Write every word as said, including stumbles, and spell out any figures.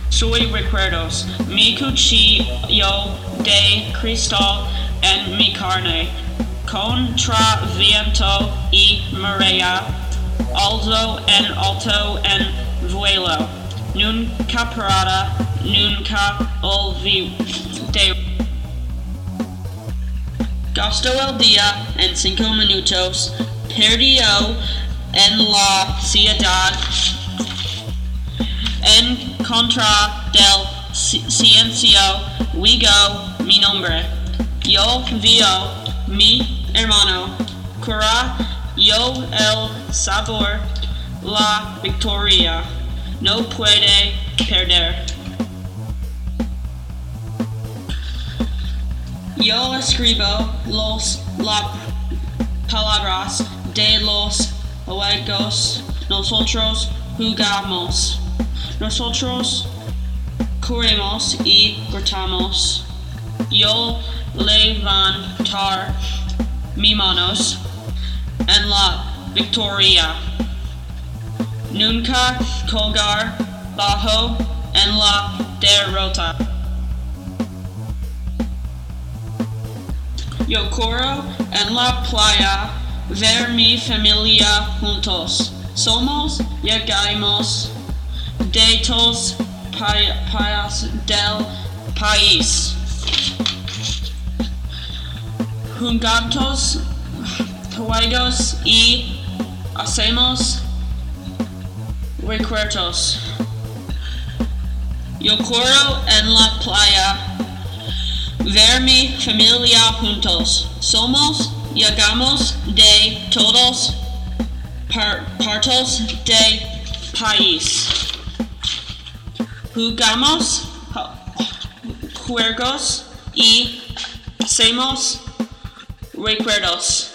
Soy recuerdos, mi cuchillo de cristal en mi carne, contra viento y marea, alto en alto en vuelo, nunca parada, nunca olvidé. Gasto el día en cinco minutos, perdió en la ciudad, en contra del ciencio, Wigo mi nombre, yo vio mi hermano, cura yo el sabor, la victoria, no puede perder. Yo escribo los la palabras de los juegos, nosotros jugamos, nosotros corremos y gritamos. Yo levantar mis manos en la victoria, nunca colgar bajo en la derrota. Yo corro en la playa, ver mi familia juntos. Somos, llegamos de todos países del país. Jugamos juegos y hacemos recuerdos. Yo corro en la playa, ver mi familia juntos. Somos, llegamos de todos par partes del país. Jugamos juegos y hacemos recuerdos.